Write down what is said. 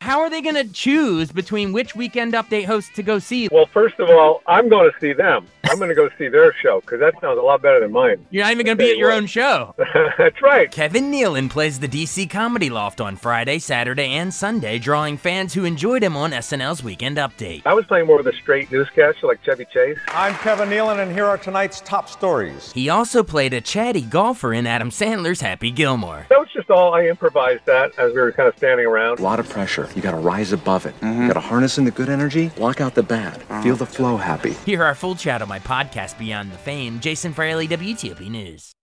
How are they going to choose between which Weekend Update host to go see? Well, first of all, I'm going to see them. I'm going to go see their show because that sounds a lot better than mine. You're not even going to be at your own show. That's right. Kevin Nealon plays the DC Comedy Loft on Friday, Saturday, and Sunday, drawing fans who enjoyed him on SNL's Weekend Update. I was playing more of a straight newscaster like Chevy Chase. I'm Kevin Nealon, and here are tonight's top stories. He also played a chatty golfer in Adam Sandler's Happy Gilmore. That was just all. I improvised that as we were kind of standing around. A lot of pressure. You got to rise above it. You got to harness in the good energy, block out the bad. Feel the flow happy. Hear our full chat on my podcast, Beyond the Fame. Jason Fraley, WTOP News.